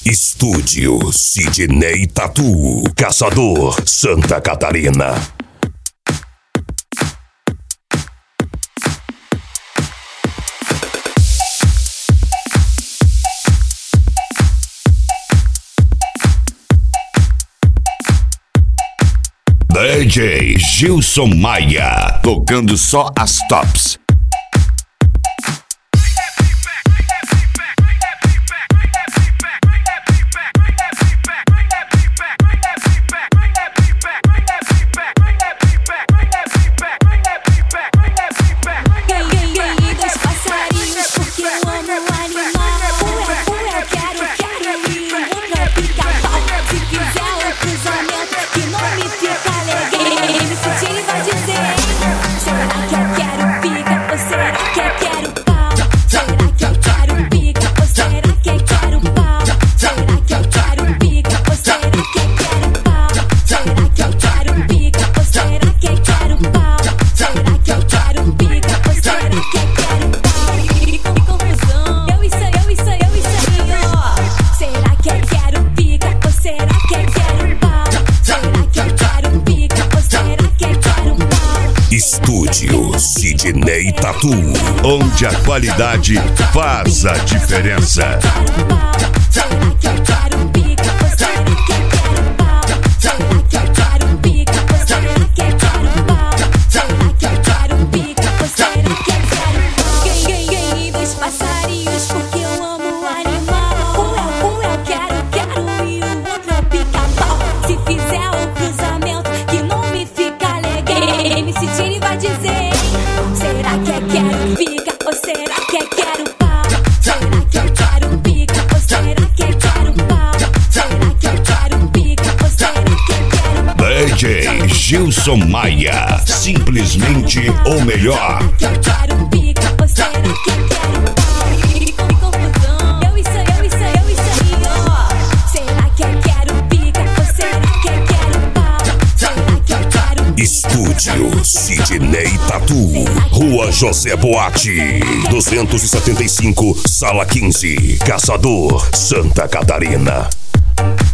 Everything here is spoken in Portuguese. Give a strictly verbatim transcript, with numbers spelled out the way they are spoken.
Estúdio Sidney Tatu, Caçador, Santa Catarina. D J Gilson Maia, tocando só as tops. Estúdio Sidney Tatu, onde a qualidade faz a diferença. D J Gilson Maia, simplesmente o melhor. Estúdio Sidney Tatu, Rua José Boate, duzentos e setenta e cinco, Sala quinze, Caçador, Santa Catarina.